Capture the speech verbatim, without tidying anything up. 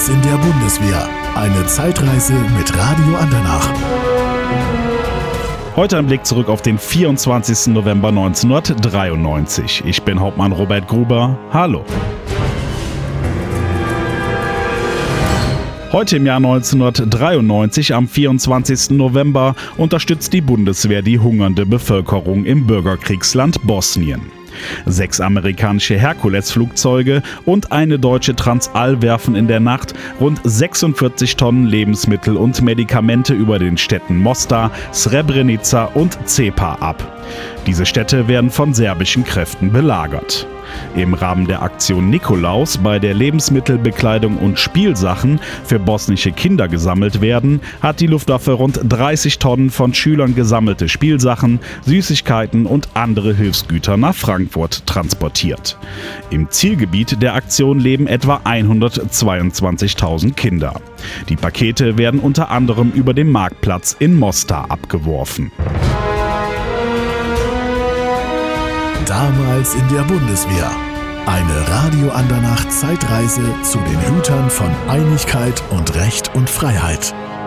Damals in der Bundeswehr. Eine Zeitreise mit Radio Andernach. Heute ein Blick zurück auf den vierundzwanzigsten November neunzehnhundertdreiundneunzig. Ich bin Hauptmann Robert Gruber. Hallo. Heute im Jahr neunzehnhundertdreiundneunzig, am vierundzwanzigsten November, unterstützt die Bundeswehr die hungernde Bevölkerung im Bürgerkriegsland Bosnien. Sechs amerikanische Herkules-Flugzeuge und eine deutsche Transall werfen in der Nacht rund sechsundvierzig Tonnen Lebensmittel und Medikamente über den Städten Mostar, Srebrenica und Zepa ab. Diese Städte werden von serbischen Kräften belagert. Im Rahmen der Aktion Nikolaus, bei der Lebensmittel, Bekleidung und Spielsachen für bosnische Kinder gesammelt werden, hat die Luftwaffe rund dreißig Tonnen von Schülern gesammelte Spielsachen, Süßigkeiten und andere Hilfsgüter nach Frankfurt transportiert. Im Zielgebiet der Aktion leben etwa hundertzweiundzwanzigtausend Kinder. Die Pakete werden unter anderem über den Marktplatz in Mostar abgeworfen. Damals in der Bundeswehr. Eine Radio Andernach Zeitreise zu den Hütern von Einigkeit und Recht und Freiheit.